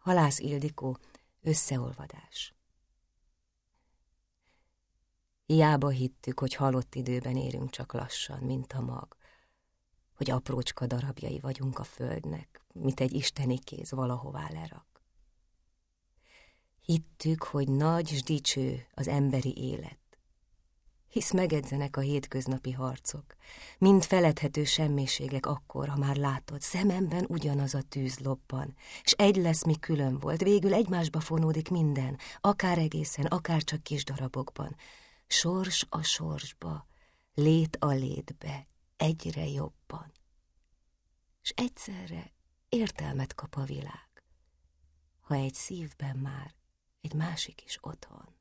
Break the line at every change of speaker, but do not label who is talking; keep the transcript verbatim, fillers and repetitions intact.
Halász Ildikó, összeolvadás. Hiába hittük, hogy halott időben érünk csak lassan, mint a mag, hogy aprócska darabjai vagyunk a földnek, mint egy isteni kéz valahová lerak. Hittük, hogy nagy s dicső az emberi élet, hisz megedzenek a hétköznapi harcok, mind feledhető semmiségek akkor, ha már látod, szememben ugyanaz a tűz lobban, s egy lesz, mi külön volt, végül egymásba fonódik minden, akár egészen, akár csak kis darabokban. Sors a sorsba, lét a létbe, egyre jobban. S egyszerre értelmet kap a világ, ha egy szívben már egy másik is otthon.